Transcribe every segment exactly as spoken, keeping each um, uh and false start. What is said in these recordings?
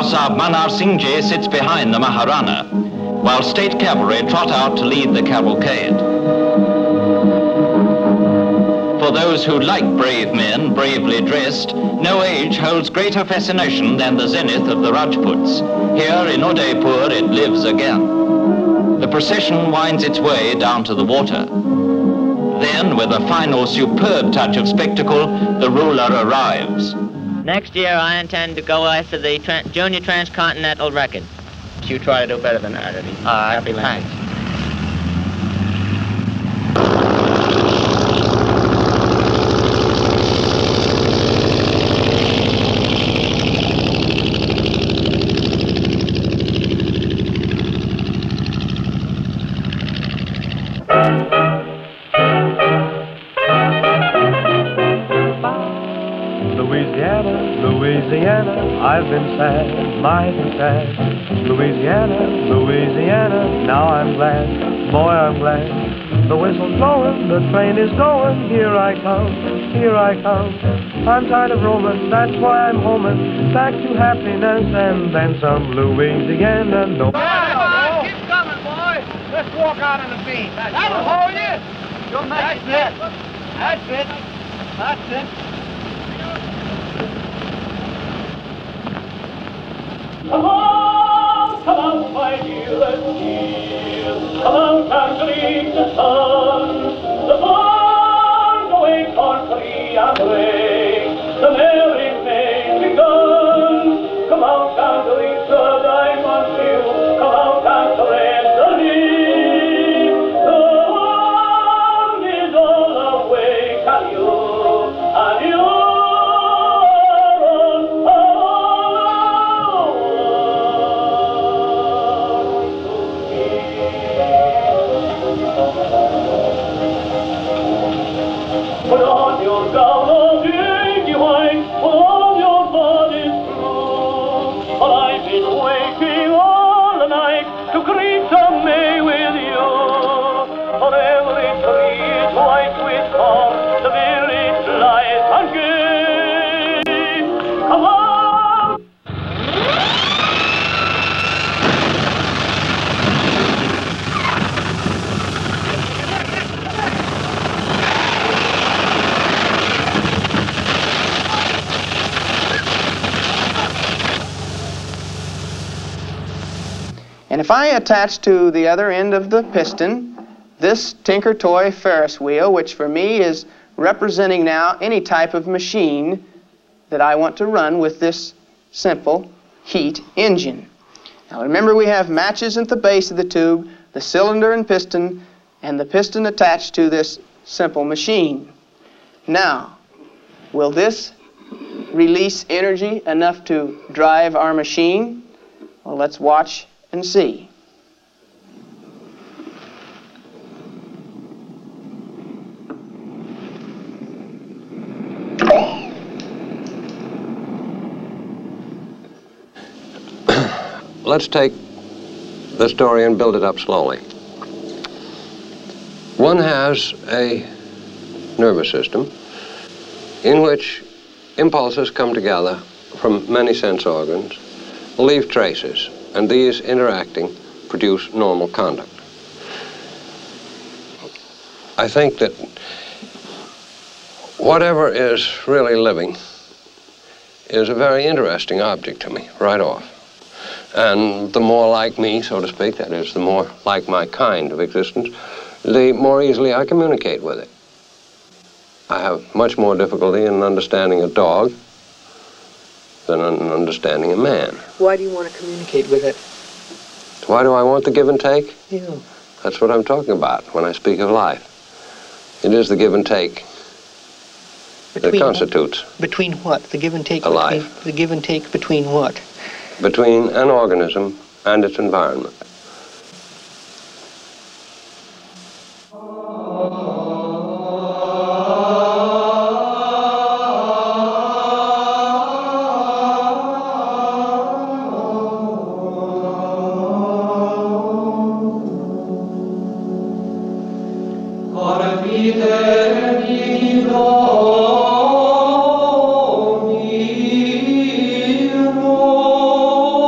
Narsab Manar Singh Ji sits behind the Maharana, while state cavalry trot out to lead the cavalcade. For those who like brave men bravely dressed, no age holds greater fascination than the zenith of the Rajputs. Here in Udaipur it lives again. The procession winds its way down to the water. Then, with a final superb touch of spectacle, the ruler arrives. Next year, I intend to go after the tra junior transcontinental record. You try to do better than that, Eddie. All right, happy thanks. I've been sad, mighty sad. Louisiana, Louisiana, now I'm glad, boy I'm glad. The whistle's blowing, the train is going, here I come, here I come. I'm tired of roaming, that's why I'm homing, back to happiness and then some Louisiana. No. Hey, keep coming, boy. Let's walk out on the beam. That'll hold you. You'll make it. That's it. That's it. Come on, come on, my dear, and dear. Come out and greet the sun. The barn going on free and brave. The merry May begun. Come out and greet the diamond hill. Come out and thread the leaf. The world is all awake and you, and you. Put on your gown of dingy white, put on your bodice blue. For I've been waiting all the night to greet the May with you. For every tree is white with corn, the village lies ungay. Come on! And if I attach to the other end of the piston this Tinker Toy Ferris wheel, which for me is representing now any type of machine that I want to run with this simple heat engine. Now remember, we have matches at the base of the tube, the cylinder and piston, and the piston attached to this simple machine. Now, will this release energy enough to drive our machine? Well, let's watch and see. Let's take the story and build it up slowly. One has a nervous system in which impulses come together from many sense organs, leave traces, and these interacting produce normal conduct. I think that whatever is really living is a very interesting object to me, right off. And the more like me, so to speak, that is, the more like my kind of existence, the more easily I communicate with it. I have much more difficulty in understanding a dog than in understanding a man. Why do you want to communicate with it? Why do I want the give and take? Yeah. That's what I'm talking about when I speak of life. It is the give and take between that constitutes. What? Between what? The give and take. A between, life. The give and take between what? Between an organism and its environment. Oh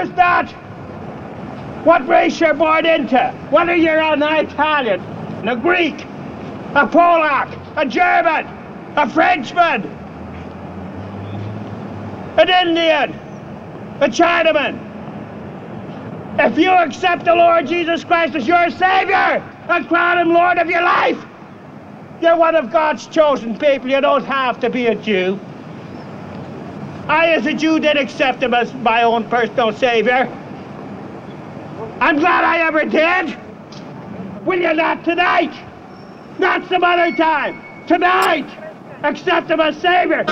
is that? What race you're born into? Whether you're an Italian, a Greek, a Polak, a German, a Frenchman, an Indian, a Chinaman. If you accept the Lord Jesus Christ as your Savior and crown Him Lord of your life, you're one of God's chosen people. You don't have to be a Jew. I, as a Jew, did accept Him as my own personal Savior. I'm glad I ever did. Will you not tonight? Not some other time. Tonight, accept Him as Savior.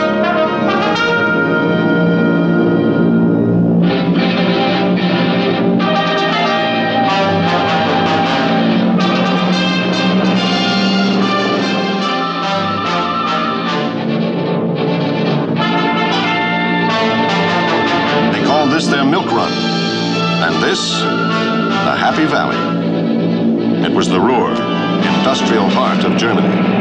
This their milk run, and this the Happy Valley. It was the Ruhr, industrial heart of Germany.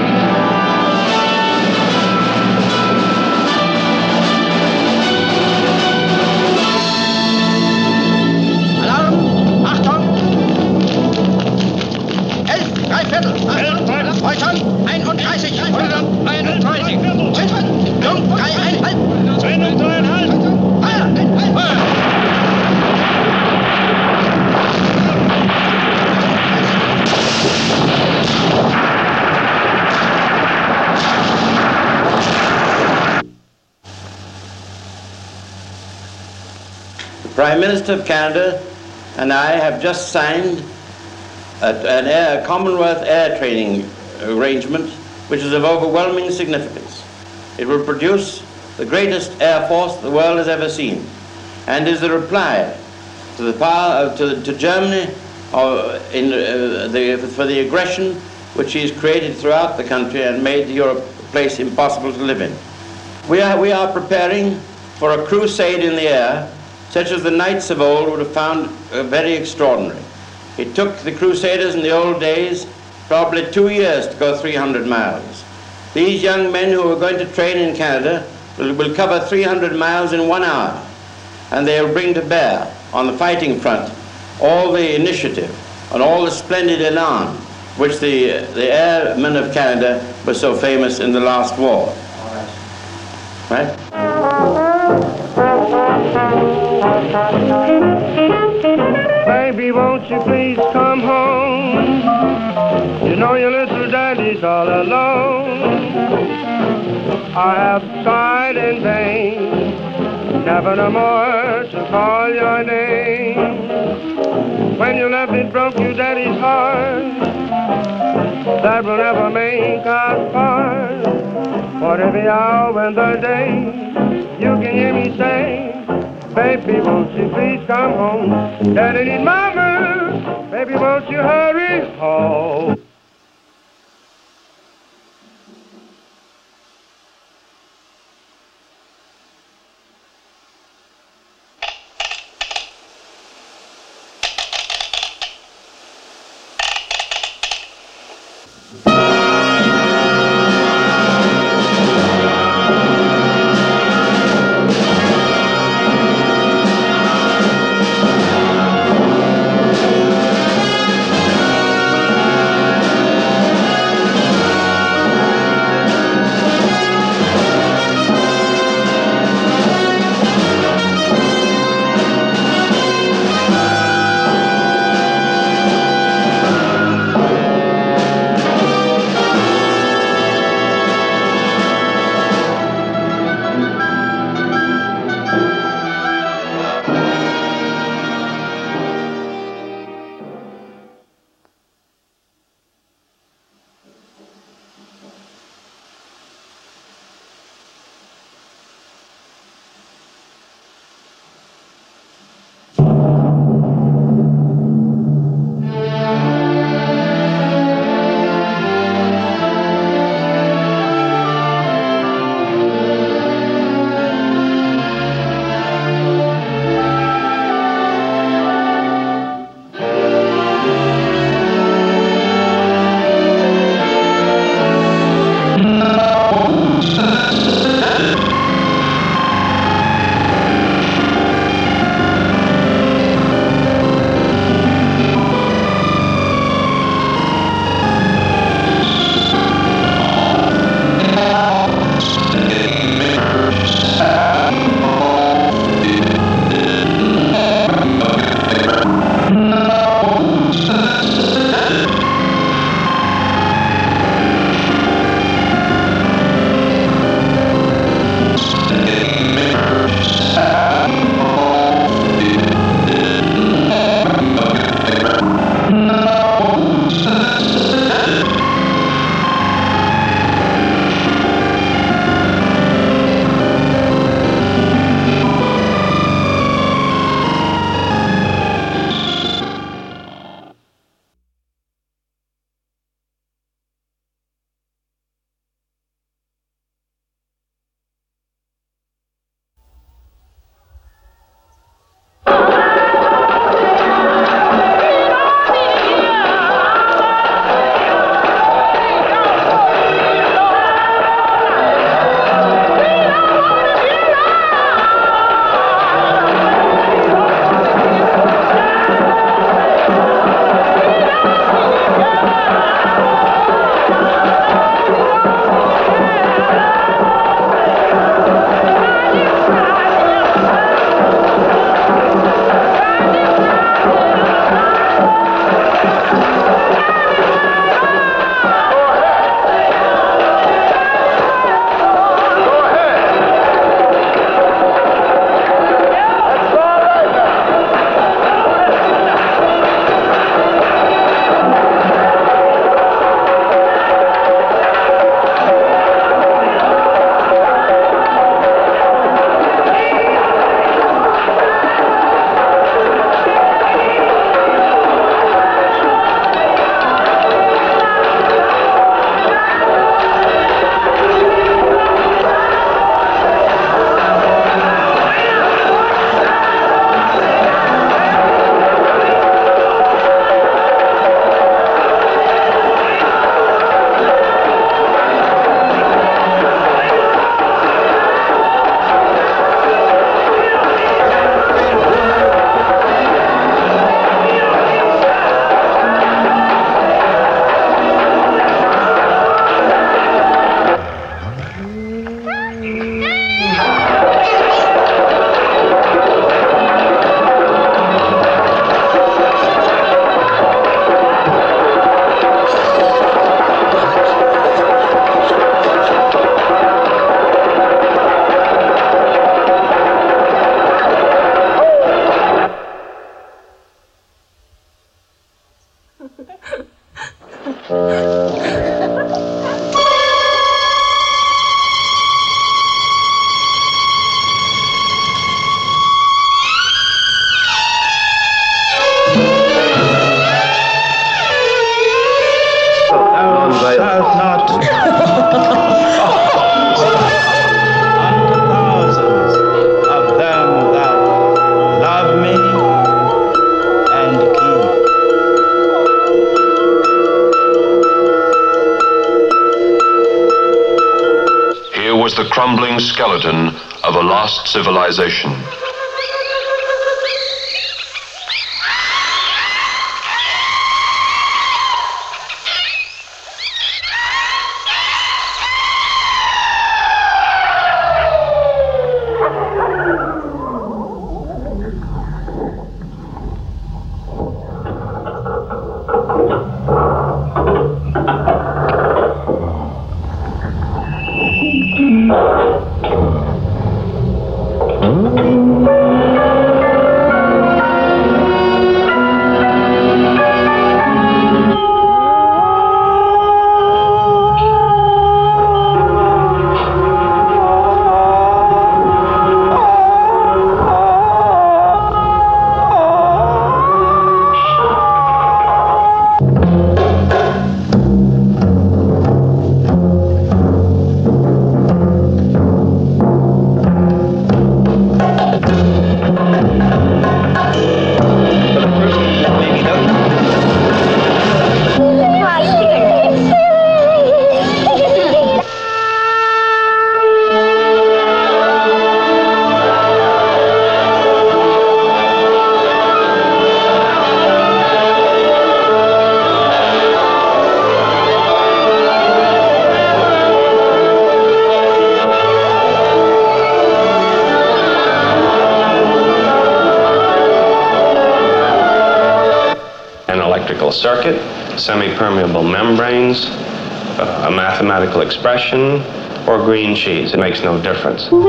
Prime Minister of Canada and I have just signed a, an air, Commonwealth air training arrangement which is of overwhelming significance. It will produce the greatest air force the world has ever seen and is a reply to the power of, to, to Germany or in, uh, the, for the aggression which he's created throughout the country and made Europe a place impossible to live in. We are, we are preparing for a crusade in the air such as the knights of old would have found uh, very extraordinary. It took the Crusaders in the old days probably two years to go three hundred miles. These young men who are going to train in Canada will, will cover three hundred miles in one hour, and they will bring to bear on the fighting front all the initiative and all the splendid elan which the, the airmen of Canada were so famous in the last war. Right? Baby, won't you please come home? You know your little daddy's all alone. I have tried in vain, never no more to call your name. When you left it broke your daddy's heart, that will never make us part. For every hour and the day, you can hear me say, baby, won't you please come home? Daddy need mama, baby, won't you hurry home? crumbling skeleton of a lost civilization. Circuit, semi-permeable membranes, uh, a mathematical expression, or green sheets. It makes no difference. To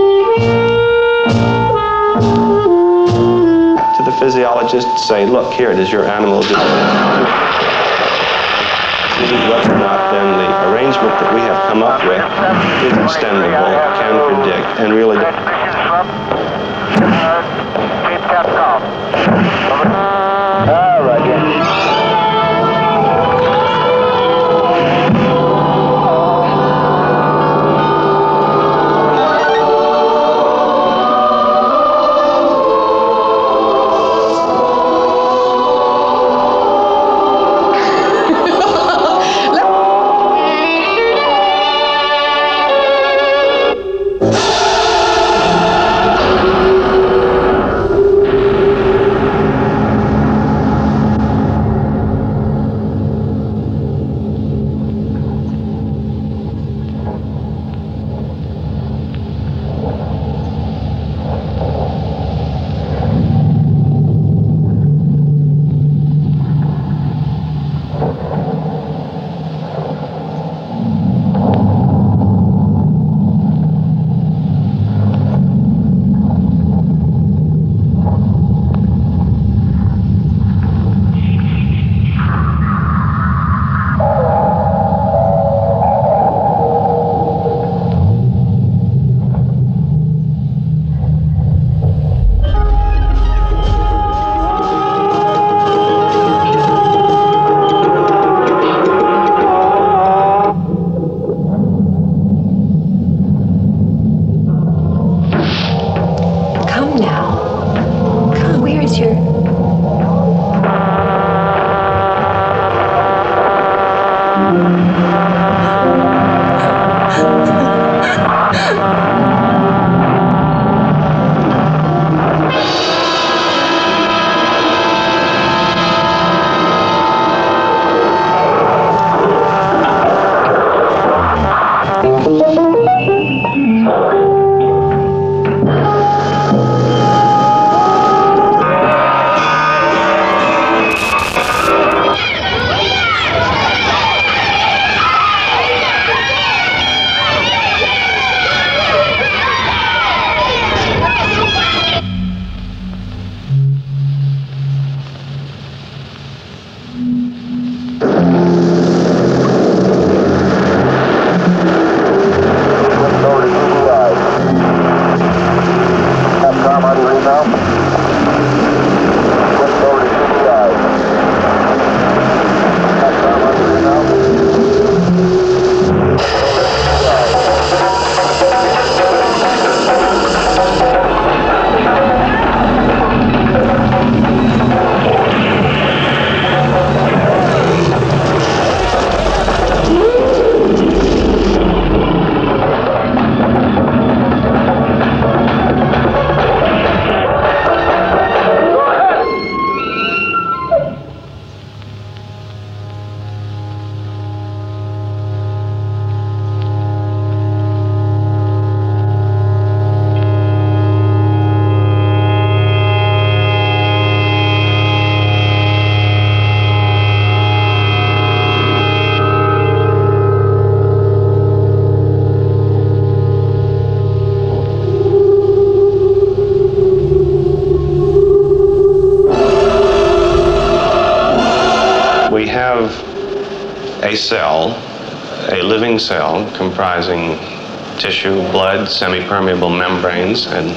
the physiologist, say, look, here it is, your animal did whether or not then the arrangement that we have come up with is extendable, can predict, and really... All right, yeah. a cell, a living cell comprising tissue, blood, semi-permeable membranes, and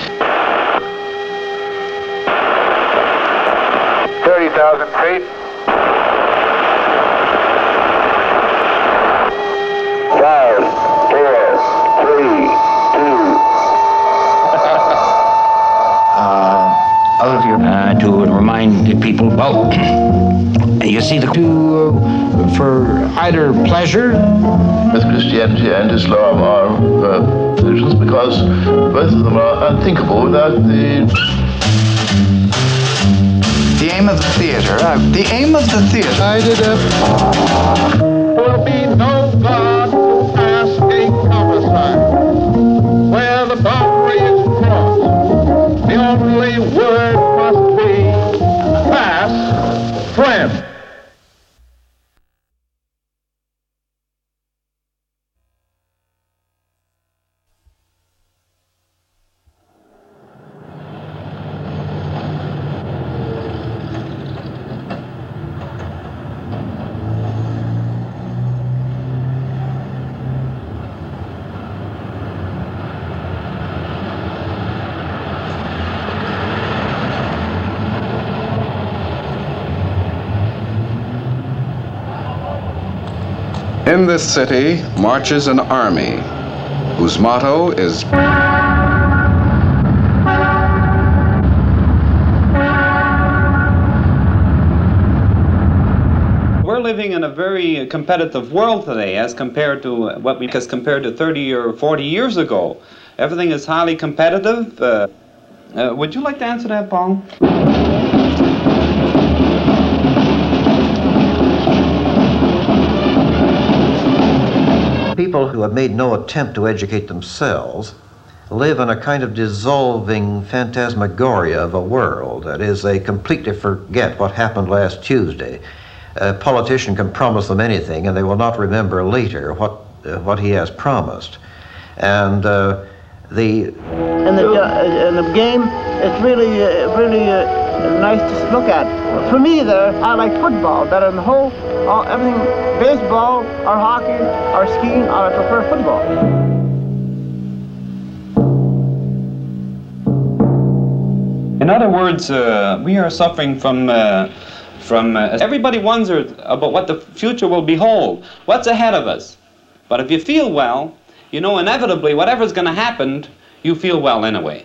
thirty thousand feet. Five, four, three, two. uh, all of you, uh, to remind the people, well, you see the two uh, for either pleasure. Both Christianity and Islam are uh, religions because both of them are unthinkable without the. The aim of the theater. Uh, the aim of the theater. I did a. Will be no God to ask a homicide. Where the boundary is crossed, the only word must be pass, friend. In this city marches an army whose motto is We're living in a very competitive world today as compared to what we as compared to thirty or forty years ago. Everything is highly competitive. Uh, uh, would you like to answer that, Paul? People who have made no attempt to educate themselves live in a kind of dissolving phantasmagoria of a world. That is, they completely forget what happened last Tuesday. A politician can promise them anything, and they will not remember later what uh, what he has promised. And uh, the in the uh, in the game, it's really uh, really uh, nice to look at. For me, there, I like football better than the whole all, everything. Baseball or hockey or skiing, I prefer football. In other words, uh, we are suffering from, uh, from uh, everybody wonders about what the future will behold, what's ahead of us. But if you feel well, you know inevitably whatever's going to happen, you feel well anyway.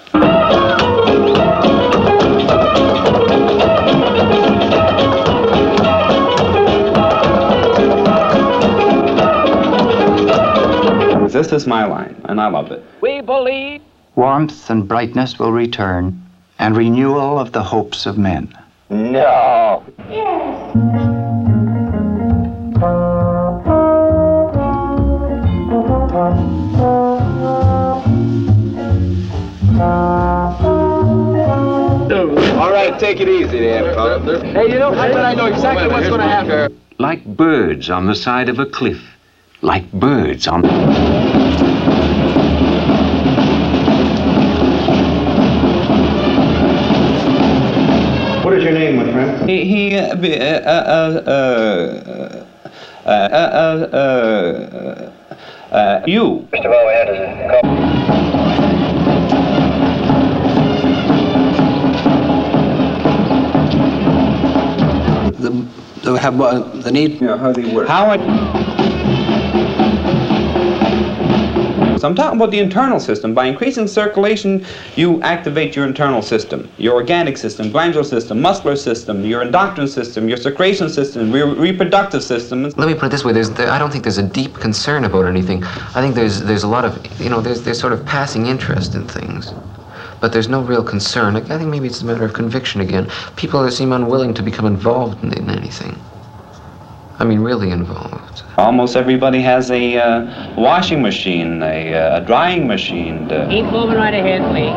This is my line, and I love it. We believe warmth and brightness will return, and renewal of the hopes of men. no. All right, take it easy there, fella. Hey, you know, I, I know exactly what's going to happen. Like birds on the side of a cliff. Like birds on... What is your name, my friend? He, he uh, uh, uh, uh, uh, uh, uh, uh, uh, you. First of all, we had a The, the, have, uh, the need... Yeah, how they work. How I... So I'm talking about the internal system. By increasing circulation, you activate your internal system, your organic system, glandular system, muscular system, your endocrine system, your secretion system, your reproductive system. Let me put it this way: there's, there, I don't think there's a deep concern about anything. I think there's there's a lot of, you know, there's there's sort of passing interest in things, but there's no real concern. I, I think maybe it's a matter of conviction again. People seem unwilling to become involved in, in anything. I mean, really involved. Almost everybody has a uh, washing machine, a, uh, a drying machine. Uh, Keep moving right ahead, please.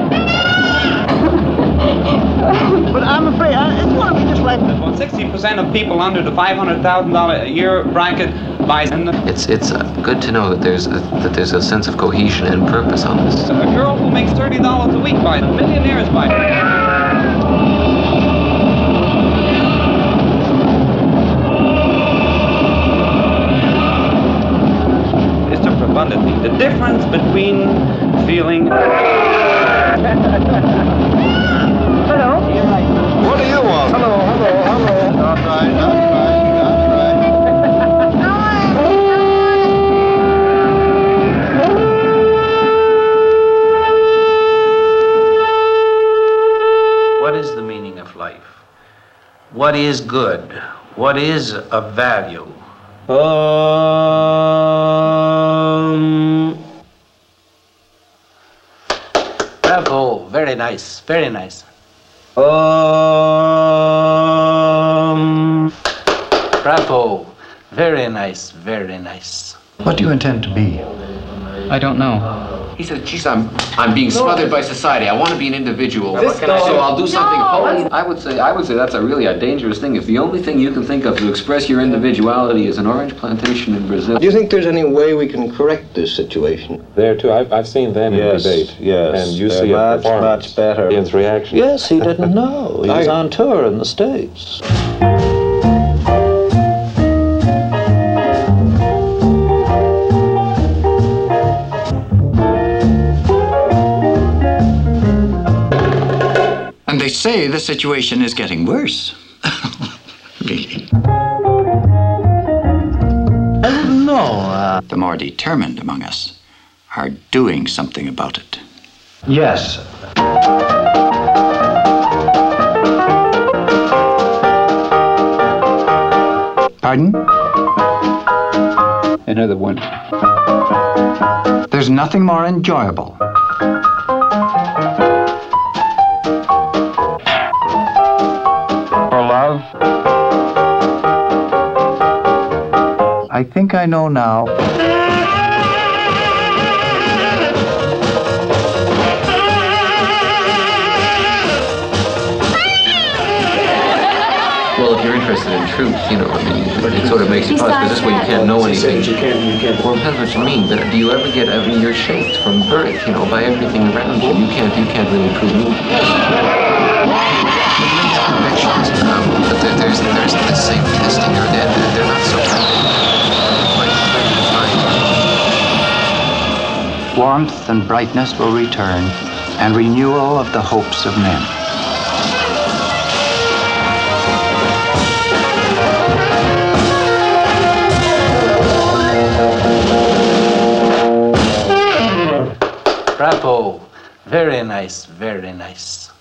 But I'm afraid I, it's going to be just like... About sixty percent of people under the five hundred thousand dollars a year bracket buys... It's, it's uh, good to know that there's, a, that there's a sense of cohesion and purpose on this. A girl who makes thirty dollars a week buys it. Millionaires buy it. reality. The difference between feeling... Hello. What do you want? Hello, hello, hello. That's right, that's right, that's What is the meaning of life? What is good? What is of value? Um, Bravo, very nice, very nice. um, Bravo, very nice, very nice. What do you intend to be? I don't know. He said, geez, I'm, I'm being smothered by society. I want to be an individual. This What can I guy- do? I'll do something No, holy. that's- I would say, I would say that's a really a dangerous thing. If the only thing you can think of to express your individuality is an orange plantation in Brazil. Do you think there's any way we can correct this situation? There too, I've, I've seen them Yes, in debate. yes, And you they're see a much, performance. much better. Ian's reaction. Yes, he didn't know. He was I- on tour in the States. And they say the situation is getting worse. Really. I don't know. Uh, The more determined among us are doing something about it. Yes. Pardon? Another one. There's nothing more enjoyable. For love? I think I know now. Well, if you're interested in truth, you know, I mean, it sort of makes you pause, because this way you can't know anything. You can't, you can't. Well, depends what you mean, but do you ever get, I mean, you're shaped from birth, you know, by everything around you. You can't, you can't really prove me. Convictions, um, but there, there's, there's the same testing, they're, they're, they're not so quite defined. Warmth and brightness will return, and renewal of the hopes of men. Bravo, very nice, very nice.